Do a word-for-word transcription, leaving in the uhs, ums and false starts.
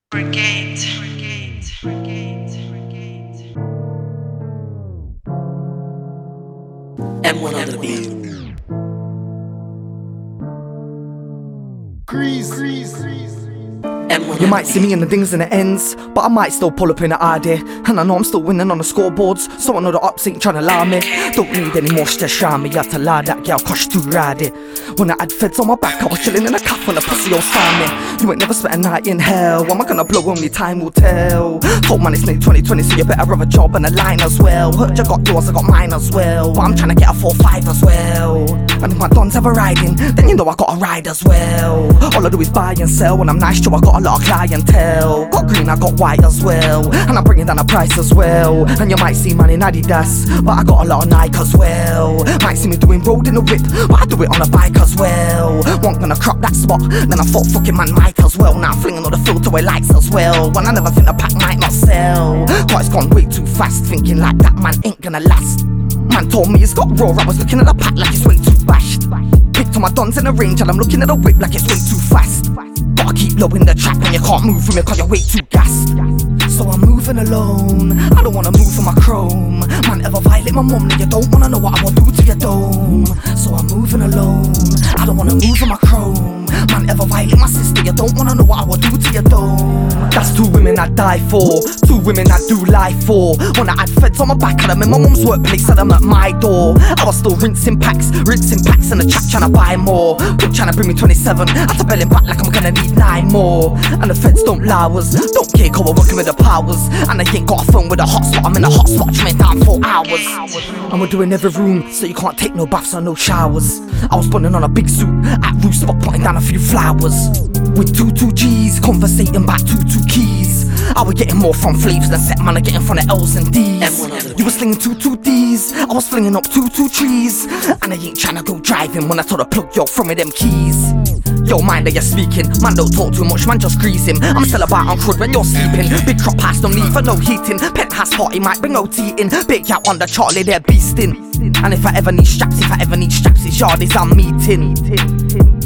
Brigade, brigade, brigade, brigade. M one on the beat. Grease, grease, grease. M one You might see me in the things and the ends, but I might still pull up in the I D. And I know I'm still winning on the scoreboards, so I know the ups ain't tryna lie me. Don't need any more stress, shine me. I have to lie that girl, cause to ride it. When I had feds on my back, I was chilling in a cuff when the pussy all found me. You ain't never spent a night in hell. Am I gonna blow? Only time will tell. Told man it's late twenty twenty, so you better have a job and a line as well. Heard you got yours, I got mine as well. But I'm tryna get a four five as well. And if my dons ever riding, then you know I gotta ride as well. All I do is buy and sell. When I'm nice, Joe, I got a lot of clientele. Got green, I got white as well. And I'm bringing down the price as well. And you might see man in Adidas, but I got a lot of Nike as well. Might see me doing road in the whip, but I do it on a bike as well. One gonna crop that spot, then I thought fucking man Mike as well. Now I'm flinging all the filter away lights as well. When I never think the pack might not sell. But it's gone way too fast, thinking like that man ain't gonna last. Man told me it's got raw, I was looking at the pack like it's way too bashed. Picked on my dons in the range and I'm looking at the whip like it's way too fast. Gotta keep low in the track when you can't move from it cause you're way too gassed. So I'm moving alone, I don't wanna move for my chrome. Man ever violate my mum, then you don't wanna know what I will do to your dome. So I'm moving alone, I don't wanna move for my chrome. Man ever violate my sister, you don't wanna know what I will do to your dome. That's two women I die for, two women I do lie for. When I had feds on my back, had them in my mum's workplace, had them at my door. I was still rinsing packs, rinsing packs in the chat trying to buy more. Been trying to bring me twenty-seven, I had to bell him back like I'm gonna need nine more. And the feds don't lie us, don't care cause we're working with the powers. And I ain't got a phone with a hotspot, I'm in a hotspot, trying down for hours. And we're doing every room, so you can't take no baths or no showers. I was burning on a big suit, at roof spot putting down a few flowers. With two two G's, conversating about two two keys. I was getting more from flavors than set man, I getting from the L's and D's. You were slinging two two D's, I was flinging up two two trees. And I ain't tryna go driving when I told the plug, yo, from me them keys. Yo, mind that you're speaking, man don't talk too much, man just grease him. I'm still about on crud when you're sleeping. Big crop house, don't need for no heating. Penthouse party might bring O T in. Big out on the Charlie, they're beasting. And if I ever need straps, if I ever need straps, it's yardies I'm meeting.